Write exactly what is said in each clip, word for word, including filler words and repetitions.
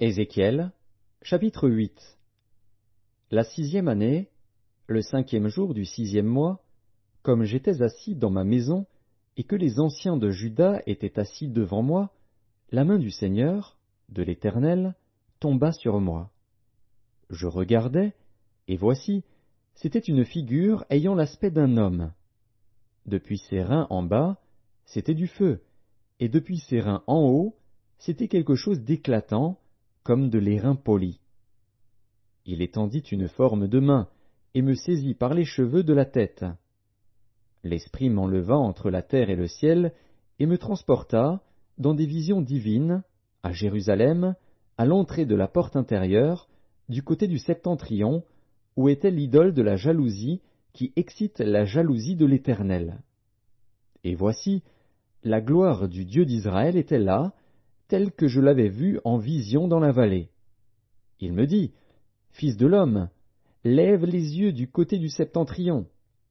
Ézéchiel, chapitre huit. La sixième année, le cinquième jour du sixième mois, comme j'étais assis dans ma maison, et que les anciens de Juda étaient assis devant moi, la main du Seigneur, de l'Éternel, tomba sur moi. Je regardai, et voici, c'était une figure ayant l'aspect d'un homme. Depuis ses reins en bas, c'était du feu, et depuis ses reins en haut, c'était quelque chose d'éclatant, comme de l'airain poli. Il étendit une forme de main, et me saisit par les cheveux de la tête. L'Esprit m'enleva entre la terre et le ciel, et me transporta, dans des visions divines, à Jérusalem, à l'entrée de la porte intérieure, du côté du septentrion, où était l'idole de la jalousie, qui excite la jalousie de l'Éternel. Et voici, la gloire du Dieu d'Israël était là, telle que je l'avais vue en vision dans la vallée. Il me dit, « Fils de l'homme, lève les yeux du côté du septentrion. »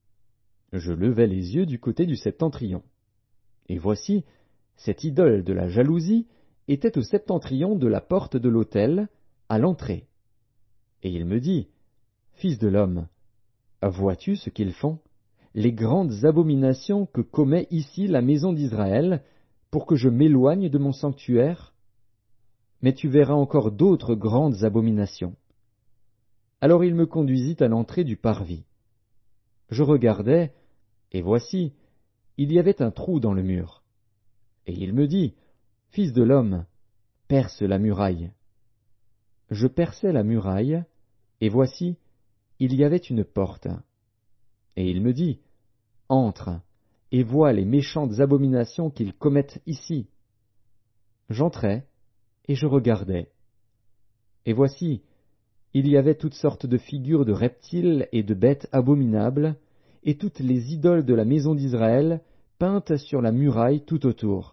Je levai les yeux du côté du septentrion. Et voici, cette idole de la jalousie était au septentrion de la porte de l'autel, à l'entrée. Et il me dit, « Fils de l'homme, vois-tu ce qu'ils font, les grandes abominations que commet ici la maison d'Israël, pour que je m'éloigne de mon sanctuaire? Mais tu verras encore d'autres grandes abominations. » Alors il me conduisit à l'entrée du parvis. Je regardai, et voici, il y avait un trou dans le mur. Et il me dit, « Fils de l'homme, perce la muraille. » Je perçai la muraille, et voici, il y avait une porte. Et il me dit, « Entre, et vois les méchantes abominations qu'ils commettent ici. » J'entrai, et je regardai. Et voici, il y avait toutes sortes de figures de reptiles et de bêtes abominables, et toutes les idoles de la maison d'Israël peintes sur la muraille tout autour.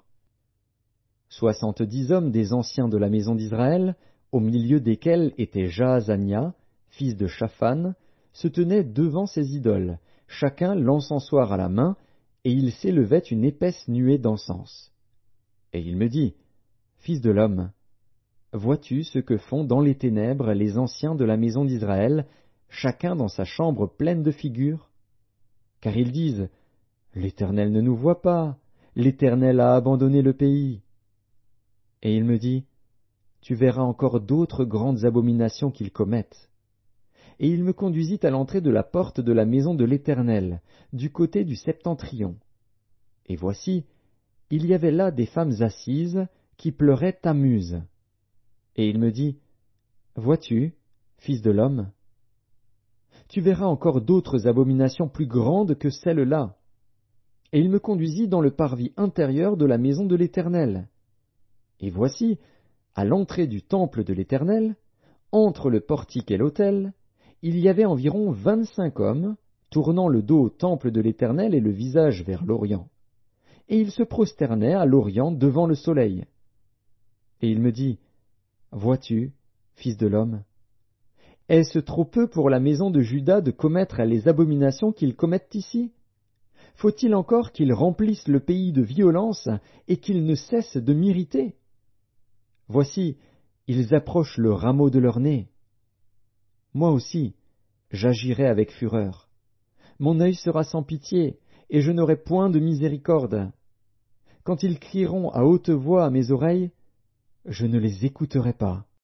Soixante-dix hommes des anciens de la maison d'Israël, au milieu desquels était Jaazania, fils de Shaphan, se tenaient devant ces idoles, chacun l'encensoir à la main, et il s'élevait une épaisse nuée d'encens. Et il me dit, « Fils de l'homme, vois-tu ce que font dans les ténèbres les anciens de la maison d'Israël, chacun dans sa chambre pleine de figures? Car ils disent, « L'Éternel ne nous voit pas, l'Éternel a abandonné le pays. » Et il me dit, « Tu verras encore d'autres grandes abominations qu'ils commettent. » Et il me conduisit à l'entrée de la porte de la maison de l'Éternel, du côté du septentrion. Et voici, il y avait là des femmes assises, qui pleuraient Tammuz. Et il me dit, « Vois-tu, fils de l'homme, tu verras encore d'autres abominations plus grandes que celles-là. » Et il me conduisit dans le parvis intérieur de la maison de l'Éternel. Et voici, à l'entrée du temple de l'Éternel, entre le portique et l'autel, il y avait environ vingt-cinq hommes, tournant le dos au temple de l'Éternel et le visage vers l'Orient. Et ils se prosternaient à l'Orient devant le soleil. Et il me dit, « Vois-tu, fils de l'homme, est-ce trop peu pour la maison de Juda de commettre les abominations qu'ils commettent ici? Faut-il encore qu'ils remplissent le pays de violence et qu'ils ne cessent de m'irriter? Voici, ils approchent le rameau de leur nez. Moi aussi, j'agirai avec fureur. Mon œil sera sans pitié, et je n'aurai point de miséricorde. Quand ils crieront à haute voix à mes oreilles, je ne les écouterai pas.